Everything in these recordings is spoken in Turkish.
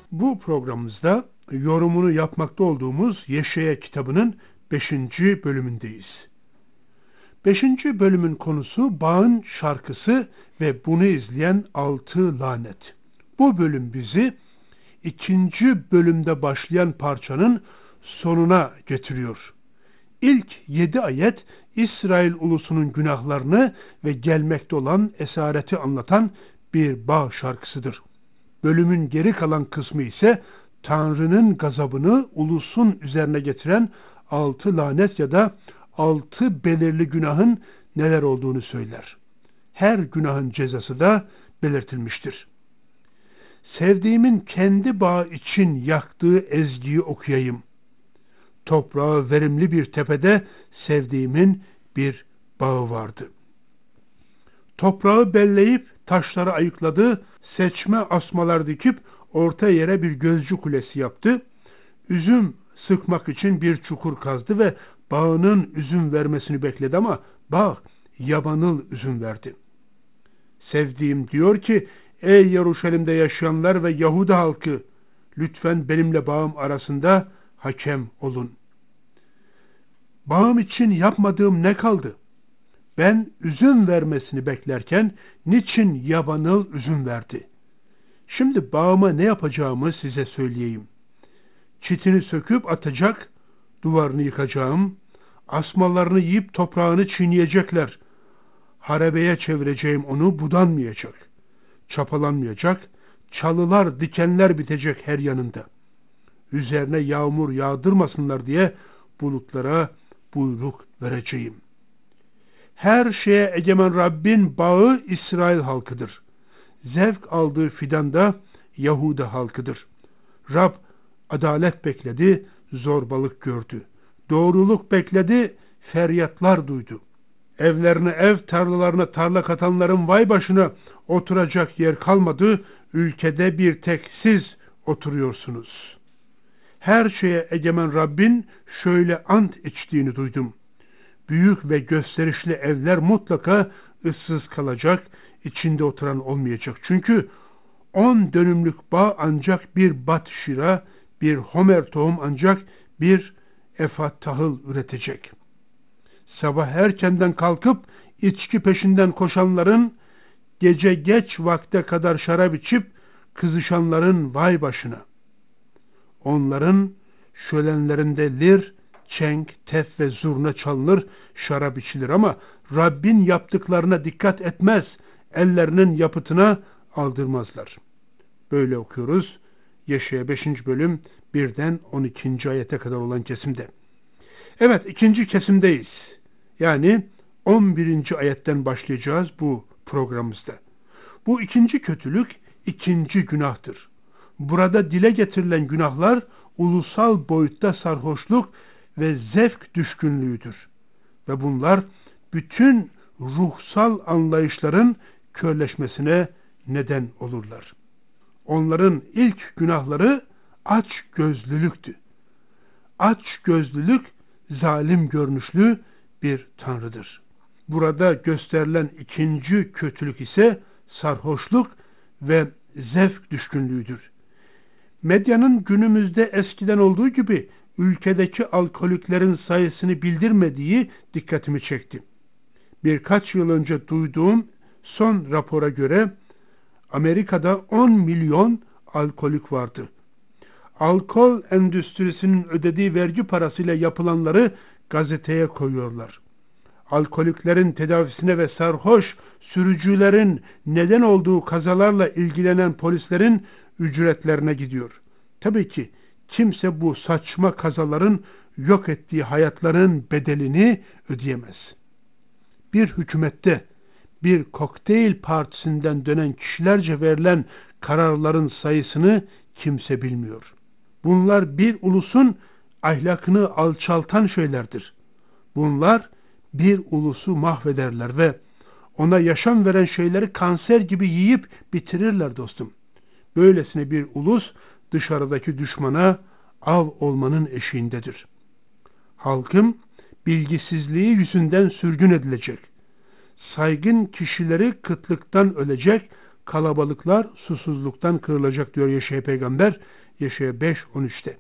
Bu programımızda yorumunu yapmakta olduğumuz Yeşaya kitabının 5. bölümündeyiz. 5. bölümün konusu bağın şarkısı ve bunu izleyen 6 lanet. Bu bölüm bizi 2. bölümde başlayan parçanın sonuna getiriyor. İlk 7 ayet İsrail ulusunun günahlarını ve gelmekte olan esareti anlatan bir bağ şarkısıdır. Bölümün geri kalan kısmı ise Tanrı'nın gazabını ulusun üzerine getiren 6 lanet ya da 6 belirli günahın neler olduğunu söyler. Her günahın cezası da belirtilmiştir. Sevdiğimin kendi bağı için yaktığı ezgiyi okuyayım. Toprağı verimli bir tepede sevdiğimin bir bağı vardı. Toprağı belleyip taşları ayıkladı, seçme asmalar dikip orta yere bir gözcü kulesi yaptı. Üzüm sıkmak için bir çukur kazdı ve bağının üzüm vermesini bekledi ama bağ yabanıl üzüm verdi. Sevdiğim diyor ki, ey Yeruşalim'de yaşayanlar ve Yahuda halkı, lütfen benimle bağım arasında hakem olun. Bağım için yapmadığım ne kaldı? Ben üzüm vermesini beklerken niçin yabanıl üzüm verdi? Şimdi bağıma ne yapacağımı size söyleyeyim. Çitini söküp atacak, duvarını yıkacağım, asmalarını yiyip toprağını çiğneyecekler. Harebeye çevireceğim onu, budanmayacak, çapalanmayacak, çalılar, dikenler bitecek her yanında. Üzerine yağmur yağdırmasınlar diye bulutlara buyruk vereceğim. Her şeye egemen Rabbin bağı İsrail halkıdır. Zevk aldığı fidan da Yahuda halkıdır. Rab adalet bekledi, zorbalık gördü. Doğruluk bekledi, feryatlar duydu. Evlerine ev, tarlalarına tarla katanların vay başına, oturacak yer kalmadı, ülkede bir tek siz oturuyorsunuz. Her şeye egemen Rabbin şöyle ant içtiğini duydum. Büyük ve gösterişli evler mutlaka ıssız kalacak, içinde oturan olmayacak. Çünkü 10 dönümlük bağ ancak bir bat şira, bir homer tohum ancak bir efat tahıl üretecek. Sabah erkenden kalkıp içki peşinden koşanların, gece geç vakte kadar şarap içip kızışanların vay başına. Onların şölenlerinde lir, çenk, tef ve zurna çalınır, şarap içilir ama Rabbin yaptıklarına dikkat etmez, ellerinin yapıtına aldırmazlar. Böyle okuyoruz Yeşaya 5. bölüm 1'den 12. ayete kadar olan kesimde. Evet, 2. kesimdeyiz. Yani 11. ayetten başlayacağız bu programımızda. Bu 2. kötülük 2. günahtır. Burada dile getirilen günahlar ulusal boyutta sarhoşluk ve zevk düşkünlüğüdür. Ve bunlar bütün ruhsal anlayışların körleşmesine neden olurlar. Onların ilk günahları açgözlülüktü. Açgözlülük zalim görünüşlü bir tanrıdır. Burada gösterilen 2. kötülük ise sarhoşluk ve zevk düşkünlüğüdür. Medyanın günümüzde eskiden olduğu gibi ülkedeki alkoliklerin sayısını bildirmediği dikkatimi çekti. Birkaç yıl önce duyduğum son rapora göre Amerika'da 10 milyon alkolik vardı. Alkol endüstrisinin ödediği vergi parasıyla yapılanları gazeteye koyuyorlar. Alkoliklerin tedavisine ve sarhoş sürücülerin neden olduğu kazalarla ilgilenen polislerin ücretlerine gidiyor. Tabii ki kimse bu saçma kazaların yok ettiği hayatların bedelini ödeyemez. Bir hükümette, bir kokteyl partisinden dönen kişilerce verilen kararların sayısını kimse bilmiyor. Bunlar bir ulusun ahlakını alçaltan şeylerdir. Bunlar bir ulusu mahvederler ve ona yaşam veren şeyleri kanser gibi yiyip bitirirler dostum. Böylesine bir ulus dışarıdaki düşmana av olmanın eşiğindedir. Halkım bilgisizliği yüzünden sürgün edilecek. Saygın kişileri kıtlıktan ölecek, kalabalıklar susuzluktan kırılacak diyor Yeşaya peygamber Yeşaya 5:13'te.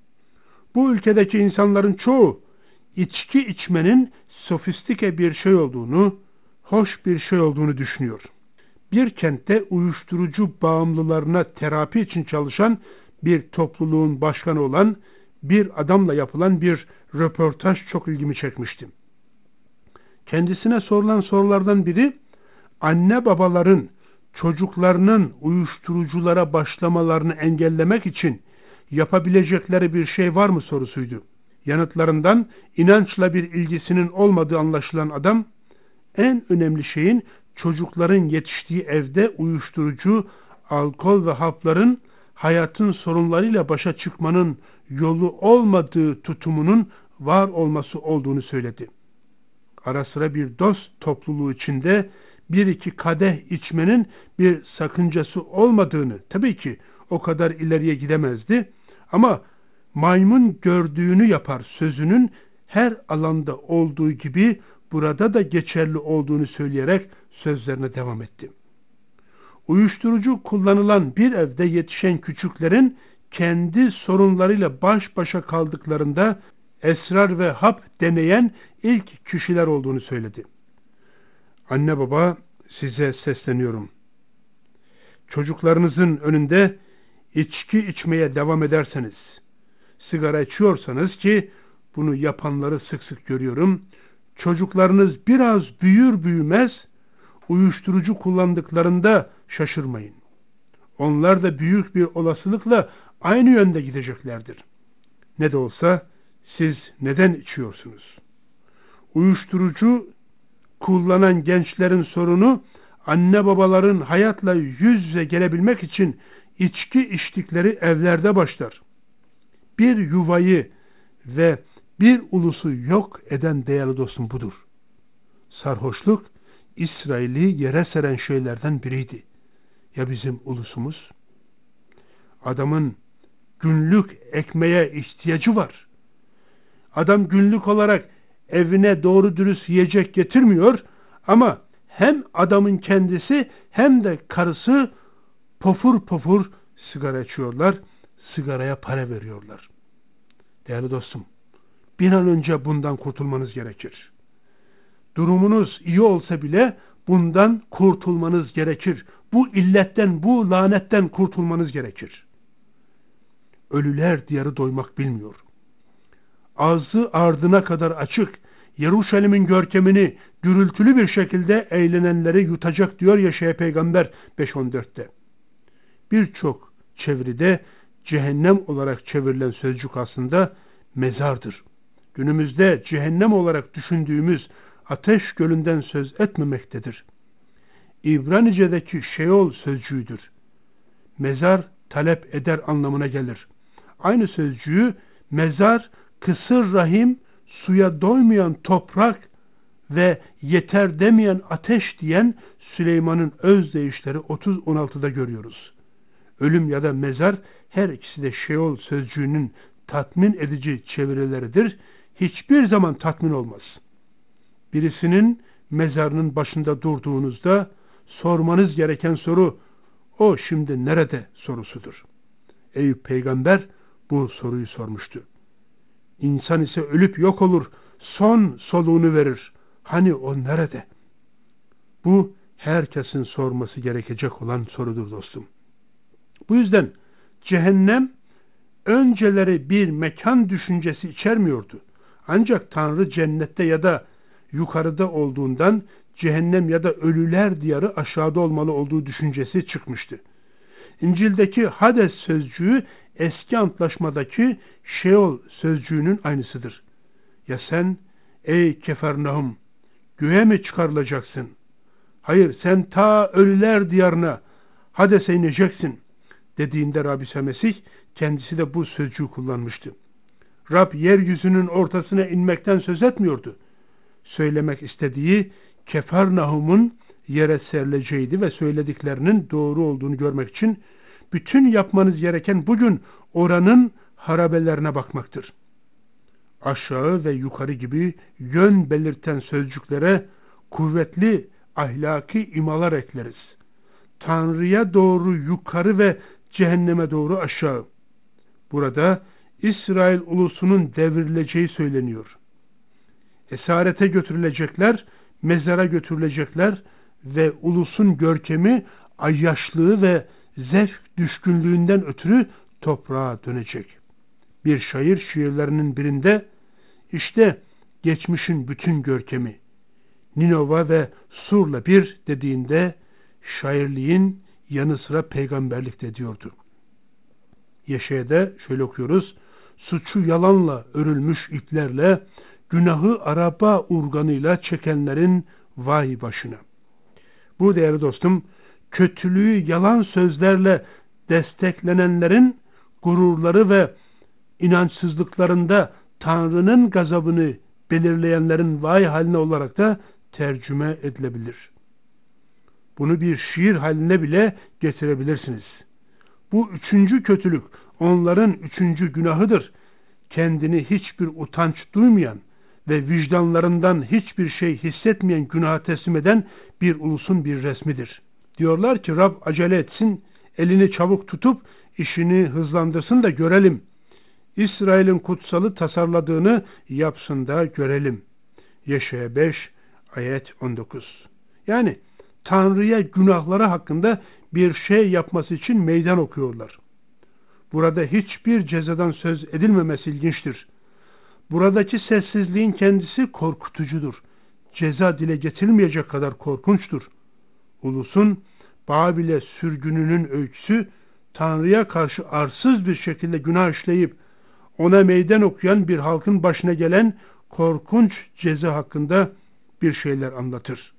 Bu ülkedeki insanların çoğu içki içmenin sofistike bir şey olduğunu, hoş bir şey olduğunu düşünüyor. Bir kentte uyuşturucu bağımlılarına terapi için çalışan bir topluluğun başkanı olan bir adamla yapılan bir röportaj çok ilgimi çekmişti. Kendisine sorulan sorulardan biri, anne babaların çocuklarının uyuşturuculara başlamalarını engellemek için yapabilecekleri bir şey var mı sorusuydu. Yanıtlarından inançla bir ilgisinin olmadığı anlaşılan adam, en önemli şeyin çocukların yetiştiği evde uyuşturucu, alkol ve hapların hayatın sorunlarıyla başa çıkmanın yolu olmadığı tutumunun var olması olduğunu söyledi. Ara sıra bir dost topluluğu içinde bir iki kadeh içmenin bir sakıncası olmadığını, tabii ki o kadar ileriye gidemezdi ama maymun gördüğünü yapar sözünün her alanda olduğu gibi burada da geçerli olduğunu söyleyerek sözlerine devam etti. Uyuşturucu kullanılan bir evde yetişen küçüklerin kendi sorunlarıyla baş başa kaldıklarında esrar ve hap deneyen ilk kişiler olduğunu söyledi. Anne baba, size sesleniyorum. Çocuklarınızın önünde içki içmeye devam ederseniz, sigara içiyorsanız, ki bunu yapanları sık sık görüyorum, çocuklarınız biraz büyür büyümez uyuşturucu kullandıklarında şaşırmayın. Onlar da büyük bir olasılıkla aynı yönde gideceklerdir. Ne de olsa siz neden içiyorsunuz? Uyuşturucu kullanan gençlerin sorunu, anne babaların hayatla yüz yüze gelebilmek için içki içtikleri evlerde başlar. Bir yuvayı ve bir ulusu yok eden değerli dostum budur. Sarhoşluk, İsrail'i yere seren şeylerden biriydi. Ya bizim ulusumuz? Adamın günlük ekmeğe ihtiyacı var. Adam günlük olarak evine doğru dürüst yiyecek getirmiyor ama hem adamın kendisi hem de karısı pofur pofur sigara içiyorlar, sigaraya para veriyorlar. Değerli dostum, bir an önce bundan kurtulmanız gerekir. Durumunuz iyi olsa bile bundan kurtulmanız gerekir. Bu illetten, bu lanetten kurtulmanız gerekir. Ölüler diyarı doymak bilmiyor. Ağzı ardına kadar açık, Yeruşalim'in görkemini gürültülü bir şekilde eğlenenleri yutacak diyor Yeşaya peygamber 5:14'te. Birçok çeviride cehennem olarak çevrilen sözcük aslında mezardır. Günümüzde cehennem olarak düşündüğümüz ateş gölünden söz etmemektedir. İbranice'deki Şeol sözcüğüdür. Mezar talep eder anlamına gelir. Aynı sözcüğü mezar, kısır rahim, suya doymayan toprak ve yeter demeyen ateş diyen Süleyman'ın özdeyişleri 30-16'da görüyoruz. Ölüm ya da mezar, her ikisi de Şeol sözcüğünün tatmin edici çevirileridir. Hiçbir zaman tatmin olmaz. Birisinin mezarının başında durduğunuzda sormanız gereken soru, o şimdi nerede sorusudur. Eyüp peygamber bu soruyu sormuştu. İnsan ise ölüp yok olur, son soluğunu verir. Hani o nerede? Bu herkesin sorması gerekecek olan sorudur dostum. Bu yüzden cehennem önceleri bir mekan düşüncesi içermiyordu. Ancak Tanrı cennette ya da yukarıda olduğundan cehennem ya da ölüler diyarı aşağıda olmalı olduğu düşüncesi çıkmıştı. İncil'deki Hades sözcüğü eski antlaşmadaki Şeol sözcüğünün aynısıdır. Ya sen ey Kefarnahum göğe mi çıkarılacaksın? Hayır, sen ta ölüler diyarına Hades'e ineceksin dediğinde Rabbi İsa Mesih kendisi de bu sözcüğü kullanmıştı. Rab yeryüzünün ortasına inmekten söz etmiyordu. Söylemek istediği Kefarnahum'un yere serileceğiydi ve söylediklerinin doğru olduğunu görmek için bütün yapmanız gereken bugün oranın harabelerine bakmaktır. Aşağı ve yukarı gibi yön belirten sözcüklere kuvvetli ahlaki imalar ekleriz. Tanrı'ya doğru yukarı ve cehenneme doğru aşağı. Burada İsrail ulusunun devrileceği söyleniyor. Esarete götürülecekler, mezara götürülecekler ve ulusun görkemi, ayyaşlığı ve zevk düşkünlüğünden ötürü toprağa dönecek. Bir şair şiirlerinin birinde işte geçmişin bütün görkemi Ninova ve Sur'la bir dediğinde şairliğin yanı sıra peygamberlik de diyordu. Yeşe'de şöyle okuyoruz. Suçu yalanla örülmüş iplerle, günahı araba urganıyla çekenlerin vay başına. Bu değerli dostum, kötülüğü yalan sözlerle desteklenenlerin gururları ve inançsızlıklarında Tanrı'nın gazabını belirleyenlerin vay haline olarak da tercüme edilebilir. Bunu bir şiir haline bile getirebilirsiniz. Bu üçüncü kötülük, onların üçüncü günahıdır. Kendini hiçbir utanç duymayan ve vicdanlarından hiçbir şey hissetmeyen günaha teslim eden bir ulusun bir resmidir. Diyorlar ki Rab acele etsin, elini çabuk tutup işini hızlandırsın da görelim. İsrail'in kutsalı tasarladığını yapsın da görelim. Yeşaya 5 ayet 19. Yani Tanrı'ya günahları hakkında bir şey yapması için meydan okuyorlar. Burada hiçbir cezadan söz edilmemesi ilginçtir. Buradaki sessizliğin kendisi korkutucudur. Ceza dile getirilmeyecek kadar korkunçtur. Ulusun Babil'e sürgününün öyküsü, Tanrı'ya karşı arsız bir şekilde günah işleyip ona meydan okuyan bir halkın başına gelen korkunç ceza hakkında bir şeyler anlatır.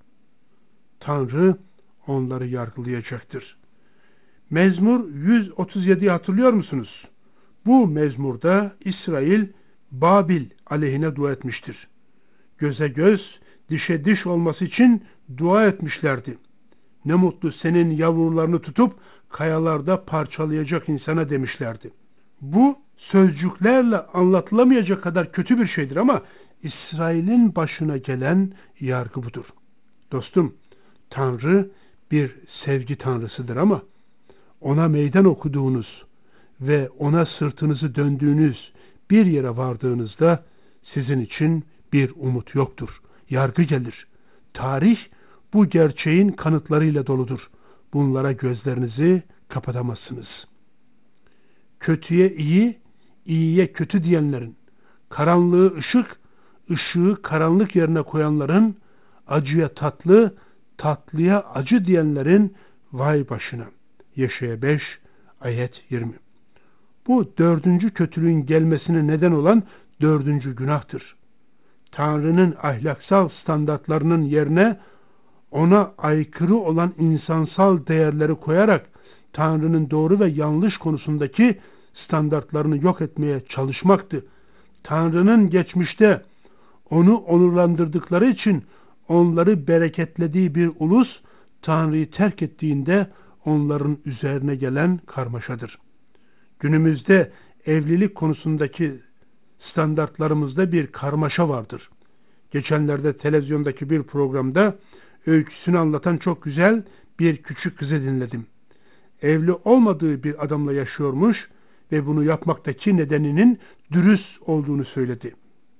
Tanrı onları yargılayacaktır. Mezmur 137'yi hatırlıyor musunuz? Bu mezmurda İsrail Babil aleyhine dua etmiştir. Göze göz, dişe diş olması için dua etmişlerdi. Ne mutlu senin yavrularını tutup kayalarda parçalayacak insana demişlerdi. Bu sözcüklerle anlatılamayacak kadar kötü bir şeydir ama İsrail'in başına gelen yargı budur. Dostum, Tanrı bir sevgi tanrısıdır ama ona meydan okuduğunuz ve ona sırtınızı döndüğünüz bir yere vardığınızda sizin için bir umut yoktur. Yargı gelir. Tarih bu gerçeğin kanıtlarıyla doludur. Bunlara gözlerinizi kapatamazsınız. Kötüye iyi, iyiye kötü diyenlerin, karanlığı ışık, ışığı karanlık yerine koyanların, acıya tatlı, tatlıya acı diyenlerin vay başına. Yeşaya 5 ayet 20. Bu dördüncü kötülüğün gelmesine neden olan dördüncü günahtır. Tanrı'nın ahlaksal standartlarının yerine ona aykırı olan insansal değerleri koyarak Tanrı'nın doğru ve yanlış konusundaki standartlarını yok etmeye çalışmaktı. Tanrı'nın geçmişte onu onurlandırdıkları için onları bereketlediği bir ulus Tanrı'yı terk ettiğinde onların üzerine gelen karmaşadır. Günümüzde evlilik konusundaki standartlarımızda bir karmaşa vardır. Geçenlerde televizyondaki bir programda öyküsünü anlatan çok güzel bir küçük kızı dinledim. Evli olmadığı bir adamla yaşıyormuş ve bunu yapmaktaki nedeninin dürüst olduğunu söyledi.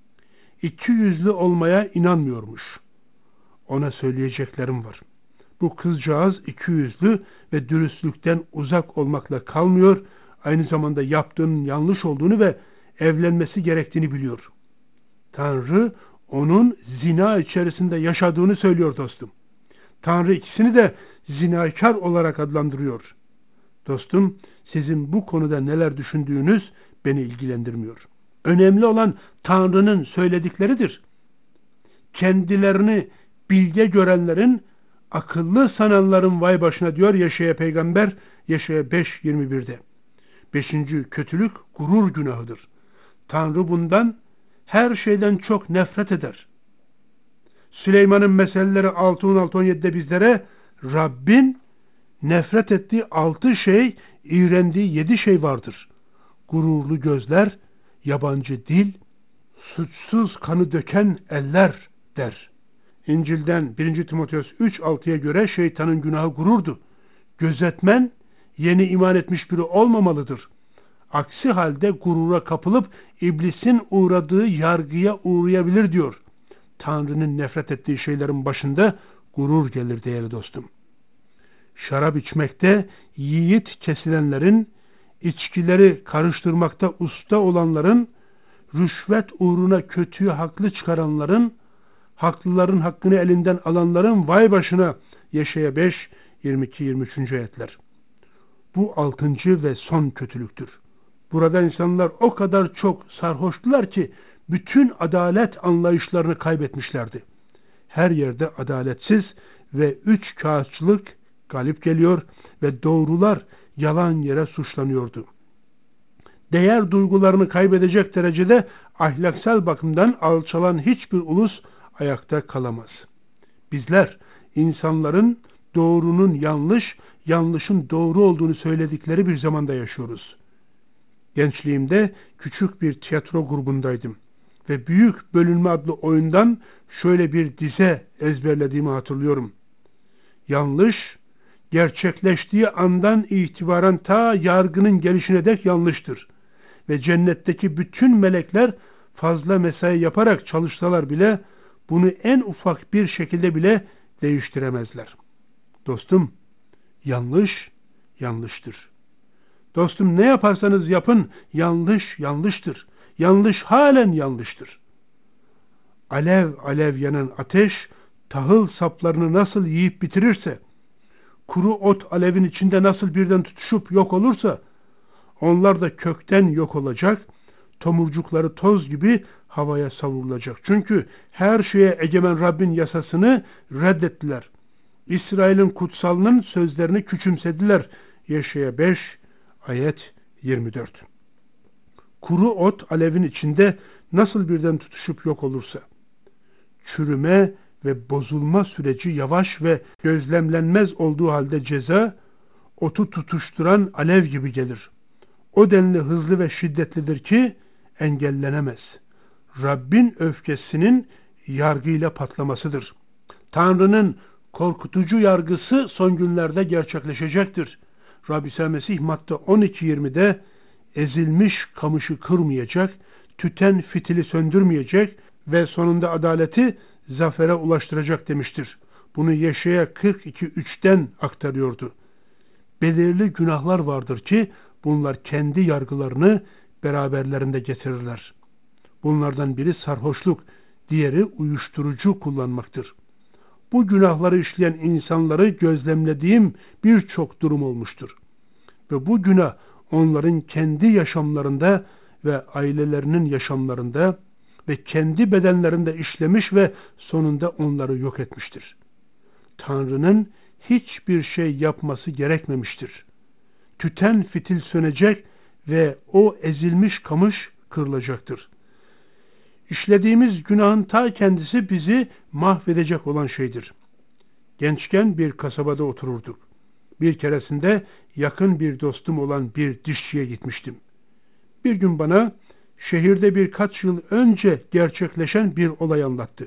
İkiyüzlü olmaya inanmıyormuş. Ona söyleyeceklerim var. Bu kızcağız ikiyüzlü ve dürüstlükten uzak olmakla kalmıyor, aynı zamanda yaptığının yanlış olduğunu ve evlenmesi gerektiğini biliyor. Tanrı onun zina içerisinde yaşadığını söylüyor dostum. Tanrı ikisini de zinakar olarak adlandırıyor. Dostum, sizin bu konuda neler düşündüğünüz beni ilgilendirmiyor. Önemli olan Tanrı'nın söyledikleridir. Kendilerini bilge görenlerin, akıllı sananların vay başına diyor Yeşaya peygamber, Yeşaya 5:21'de. Beşinci kötülük gurur günahıdır. Tanrı bundan her şeyden çok nefret eder. Süleyman'ın meselleri 6:16-17'de bizlere Rabbin nefret ettiği 6 şey, iğrendiği 7 şey vardır. Gururlu gözler, yabancı dil, suçsuz kanı döken eller der. İncil'den 1. Timoteos 3:6'ya göre şeytanın günahı gururdu. Gözetmen yeni iman etmiş biri olmamalıdır. Aksi halde gurura kapılıp iblisin uğradığı yargıya uğrayabilir diyor. Tanrı'nın nefret ettiği şeylerin başında gurur gelir değerli dostum. Şarap içmekte yiğit kesilenlerin, içkileri karıştırmakta usta olanların, rüşvet uğruna kötüyü haklı çıkaranların, haklıların hakkını elinden alanların vay başına. Yeşaya 5, 22-23. ayetler. Bu 6. ve son kötülüktür. Burada insanlar o kadar çok sarhoştular ki bütün adalet anlayışlarını kaybetmişlerdi. Her yerde adaletsiz ve üçkağıtçılık galip geliyor ve doğrular yalan yere suçlanıyordu. Değer duygularını kaybedecek derecede ahlaksal bakımdan alçalan hiçbir ulus ayakta kalamaz. Bizler insanların doğrunun yanlış, yanlışın doğru olduğunu söyledikleri bir zamanda yaşıyoruz. Gençliğimde küçük bir tiyatro grubundaydım ve Büyük Bölünme adlı oyundan şöyle bir dize ezberlediğimi hatırlıyorum. Yanlış, gerçekleştiği andan itibaren ta yargının gelişine dek yanlıştır. Ve cennetteki bütün melekler fazla mesai yaparak çalışsalar bile bunu en ufak bir şekilde bile değiştiremezler. Dostum, yanlış, yanlıştır. Dostum ne yaparsanız yapın, yanlış, yanlıştır. Yanlış halen yanlıştır. Alev alev yanan ateş, tahıl saplarını nasıl yiyip bitirirse, kuru ot alevin içinde nasıl birden tutuşup yok olursa, onlar da kökten yok olacak, tomurcukları toz gibi havaya savrulacak. Çünkü her şeye egemen Rabbin yasasını reddettiler. İsrail'in kutsalının sözlerini küçümsediler. Yeşaya 5, ayet 24. Kuru ot alevin içinde nasıl birden tutuşup yok olursa, çürüme ve bozulma süreci yavaş ve gözlemlenmez olduğu halde ceza, otu tutuşturan alev gibi gelir. O denli hızlı ve şiddetlidir ki engellenemez. Rabbin öfkesinin yargıyla patlamasıdır. Tanrı'nın korkutucu yargısı son günlerde gerçekleşecektir. Rabbi İsa Mesih Matta 12:20'de ezilmiş kamışı kırmayacak, tüten fitili söndürmeyecek ve sonunda adaleti zafere ulaştıracak demiştir. Bunu Yeşaya 42:3'ten aktarıyordu. Belirli günahlar vardır ki bunlar kendi yargılarını beraberlerinde getirirler. Bunlardan biri sarhoşluk, diğeri uyuşturucu kullanmaktır. Bu günahları işleyen insanları gözlemlediğim birçok durum olmuştur. Ve bu günah onların kendi yaşamlarında ve ailelerinin yaşamlarında ve kendi bedenlerinde işlemiş ve sonunda onları yok etmiştir. Tanrı'nın hiçbir şey yapması gerekmemiştir. Tüten fitil sönecek ve o ezilmiş kamış kırılacaktır. İşlediğimiz günahın ta kendisi bizi mahvedecek olan şeydir. Gençken bir kasabada otururduk. Bir keresinde yakın bir dostum olan bir dişçiye gitmiştim. Bir gün bana şehirde birkaç yıl önce gerçekleşen bir olay anlattı.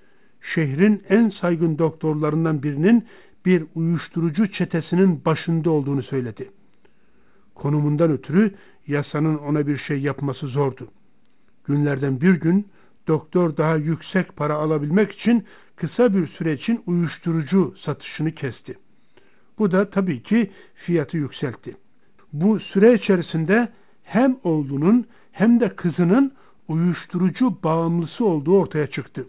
Şehrin en saygın doktorlarından birinin bir uyuşturucu çetesinin başında olduğunu söyledi. Konumundan ötürü yasanın ona bir şey yapması zordu. Günlerden bir gün doktor daha yüksek para alabilmek için kısa bir süre için uyuşturucu satışını kesti. Bu da tabii ki fiyatı yükseltti. Bu süre içerisinde hem oğlunun hem de kızının uyuşturucu bağımlısı olduğu ortaya çıktı.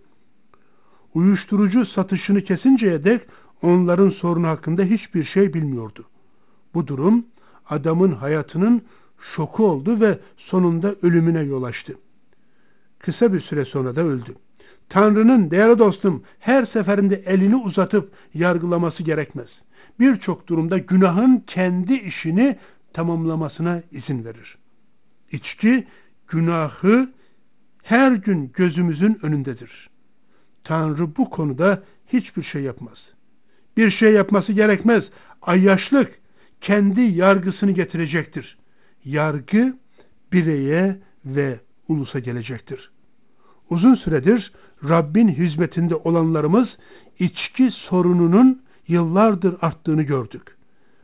Uyuşturucu satışını kesinceye dek onların sorunu hakkında hiçbir şey bilmiyordu. Bu durum adamın hayatının şoku oldu ve sonunda ölümüne yol açtı. Kısa bir süre sonra da öldü. Tanrı'nın değerli dostum her seferinde elini uzatıp yargılaması gerekmez. Birçok durumda günahın kendi işini tamamlamasına izin verir. İçki günahı her gün gözümüzün önündedir. Tanrı bu konuda hiçbir şey yapmaz. Bir şey yapması gerekmez. Ayyaşlık kendi yargısını getirecektir. Yargı bireye ve ulusa gelecektir. Uzun süredir Rabbin hizmetinde olanlarımız içki sorununun yıllardır arttığını gördük.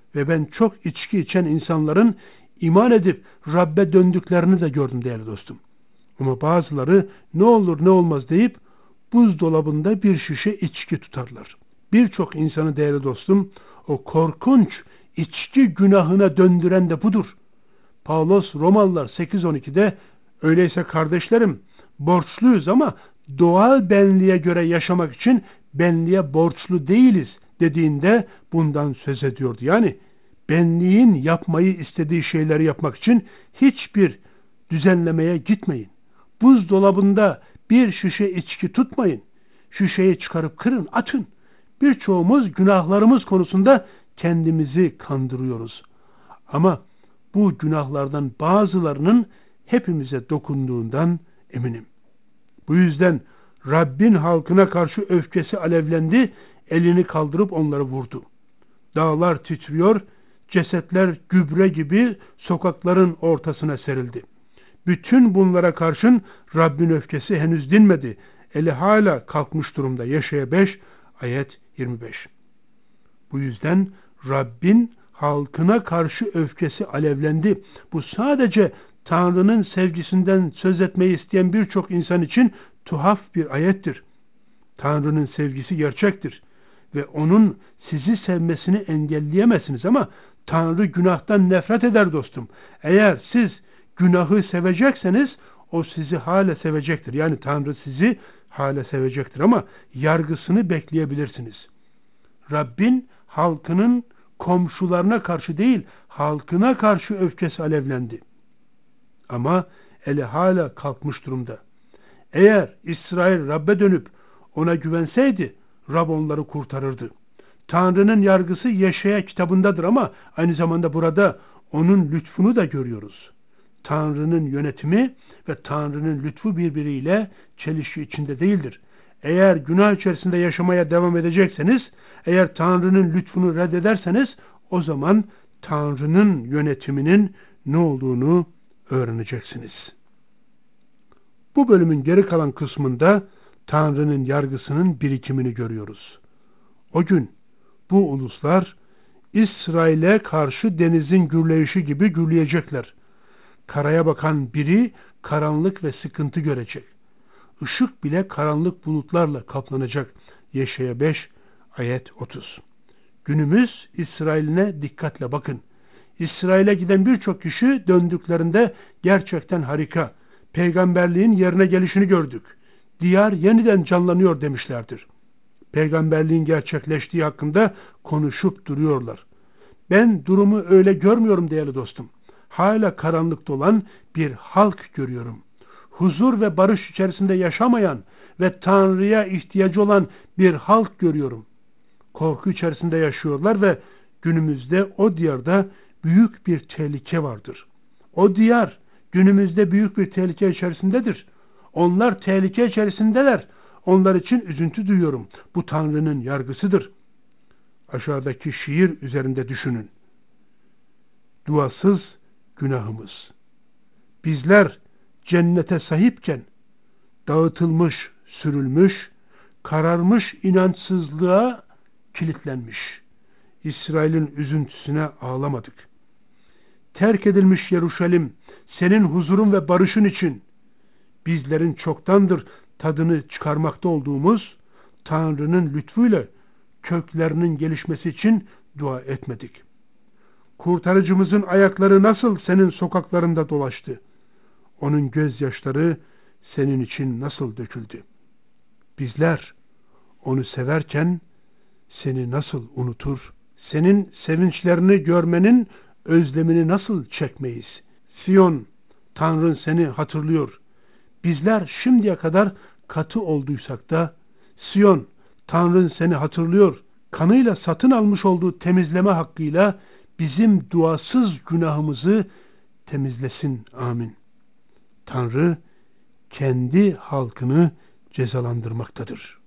Ve ben çok içki içen insanların iman edip Rabbe döndüklerini de gördüm değerli dostum. Ama bazıları ne olur ne olmaz deyip buzdolabında bir şişe içki tutarlar. Birçok insanı değerli dostum o korkunç içki günahına döndüren de budur. Pavlos Romalılar 8:12'de öyleyse kardeşlerim borçluyuz ama doğal benliğe göre yaşamak için benliğe borçlu değiliz dediğinde bundan söz ediyordu. Yani benliğin yapmayı istediği şeyleri yapmak için hiçbir düzenlemeye gitmeyin. Buzdolabında bir şişe içki tutmayın. Şişeyi çıkarıp kırın, atın. Birçoğumuz günahlarımız konusunda kendimizi kandırıyoruz. Ama bu günahlardan bazılarının hepimize dokunduğundan eminim. Bu yüzden Rabbin halkına karşı öfkesi alevlendi, elini kaldırıp onları vurdu. Dağlar titriyor, cesetler gübre gibi sokakların ortasına serildi. Bütün bunlara karşın Rabbin öfkesi henüz dinmedi. Eli hala kalkmış durumda. Yeşaya 5 ayet 25. Bu yüzden Rabbin halkına karşı öfkesi alevlendi. Bu sadece Tanrı'nın sevgisinden söz etmeyi isteyen birçok insan için tuhaf bir ayettir. Tanrı'nın sevgisi gerçektir ve onun sizi sevmesini engelleyemezsiniz ama Tanrı günahtan nefret eder dostum. Eğer siz günahı sevecekseniz o sizi hala sevecektir. Yani Tanrı sizi hala sevecektir ama yargısını bekleyebilirsiniz. Rabbin halkının komşularına karşı değil, halkına karşı öfkesi alevlendi. Ama eli hala kalkmış durumda. Eğer İsrail Rabbe dönüp ona güvenseydi, Rab onları kurtarırdı. Tanrı'nın yargısı Yeşaya kitabındadır ama aynı zamanda burada onun lütfunu da görüyoruz. Tanrı'nın yönetimi ve Tanrı'nın lütfu birbiriyle çelişki içinde değildir. Eğer günah içerisinde yaşamaya devam edecekseniz, eğer Tanrı'nın lütfunu reddederseniz, o zaman Tanrı'nın yönetiminin ne olduğunu öğreneceksiniz. Bu bölümün geri kalan kısmında Tanrı'nın yargısının birikimini görüyoruz. O gün bu uluslar İsrail'e karşı denizin gürleyişi gibi gürleyecekler. Karaya bakan biri karanlık ve sıkıntı görecek. Işık bile karanlık bulutlarla kaplanacak. Yeşaya 5 ayet 30. Günümüz İsrail'ine dikkatle bakın. İsrail'e giden birçok kişi döndüklerinde gerçekten harika. Peygamberliğin yerine gelişini gördük. Diyar yeniden canlanıyor demişlerdir. Peygamberliğin gerçekleştiği hakkında konuşup duruyorlar. Ben durumu öyle görmüyorum değerli dostum. Hala karanlıkta olan bir halk görüyorum. Huzur ve barış içerisinde yaşamayan ve Tanrı'ya ihtiyacı olan bir halk görüyorum. Korku içerisinde yaşıyorlar ve günümüzde o diyarda büyük bir tehlike vardır. O diyar günümüzde büyük bir tehlike içerisindedir. Onlar tehlike içerisindeler. Onlar için üzüntü duyuyorum. Bu Tanrı'nın yargısıdır. Aşağıdaki şiir üzerinde düşünün. Duasız günahımız. Bizler cennete sahipken dağıtılmış, sürülmüş, kararmış inançsızlığa kilitlenmiş. İsrail'in üzüntüsüne ağlamadık. Terk edilmiş Yeruşalim, senin huzurun ve barışın için bizlerin çoktandır tadını çıkarmakta olduğumuz Tanrı'nın lütfuyla köklerinin gelişmesi için dua etmedik. Kurtarıcımızın ayakları nasıl senin sokaklarında dolaştı? Onun gözyaşları senin için nasıl döküldü? Bizler onu severken seni nasıl unutur? Senin sevinçlerini görmenin özlemini nasıl çekmeyiz? Siyon, Tanrın seni hatırlıyor. Bizler şimdiye kadar katı olduysak da Siyon, Tanrın seni hatırlıyor. Kanıyla satın almış olduğu temizleme hakkıyla bizim duasız günahımızı temizlesin. Amin. Tanrı kendi halkını cezalandırmaktadır.